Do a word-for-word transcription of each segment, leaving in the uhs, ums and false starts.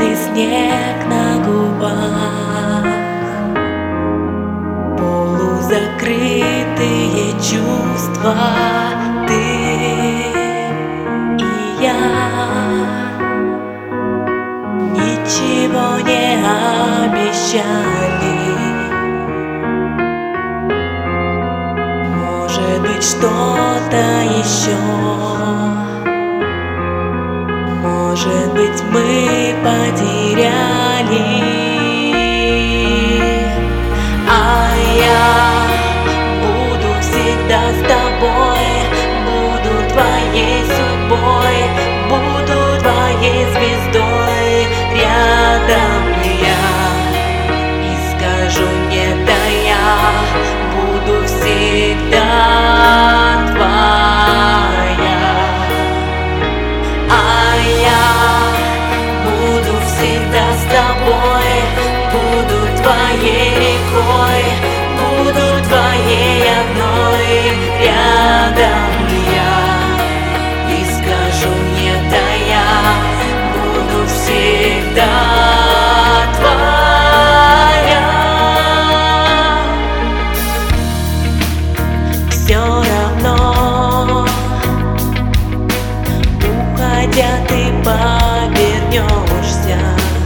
теплый снег на губах, полузакрытые чувства, ты и я. Ничего не обещали, может быть, что-то еще. Может быть, мы потеряли, а я буду всегда с тобой, буду твоей судьбой, буду твоей звездой. Рядом я и скажу нет, да я буду всегда твоя. Всегда с тобой, буду твоей рекой, буду твоей одной. Рядом я и скажу нет, да я буду всегда твоя. Все равно, уходя, ты повернешься.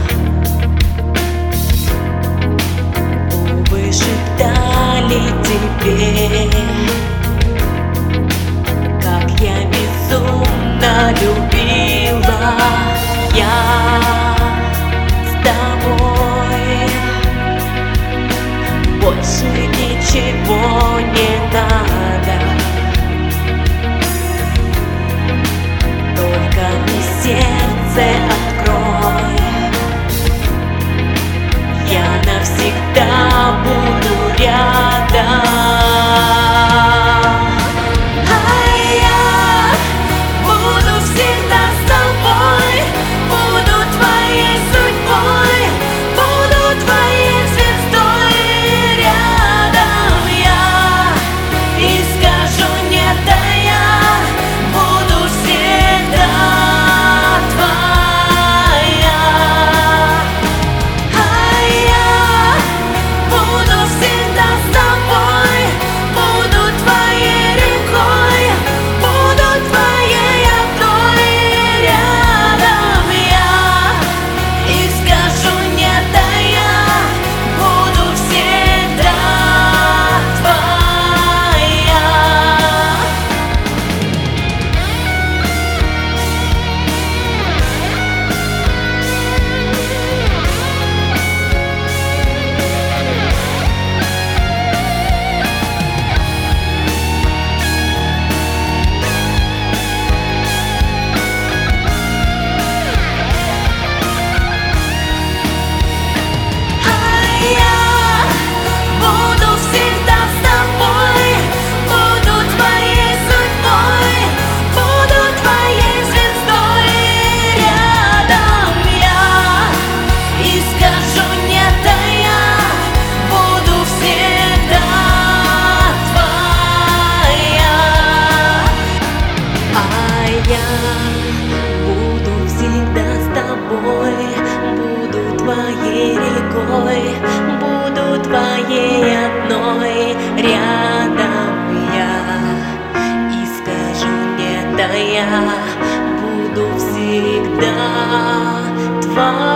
Губы шептали тебе, как я безумно любила. Я с тобой, больше ничего не надо. Только мне сердце открой, я навсегда буду рядом. А я буду всегда с тобой, буду твоей судьбой, буду твоей звездой. Рядом я и скажу нет, да я буду всегда твоя. А я буду всегда с тобой, буду твоей рекой, буду твоей одной. Рядом я и скажу нет, да я буду всегда твоя. А я буду всегда с тобой, буду твоей судьбой, буду твоей звездой. Рядом я и скажу нет, да я буду всегда твоя. А я буду всегда с тобой, буду твоей рекой, буду твоей одной. Рядом я и скажу нет, да я буду всегда твоя.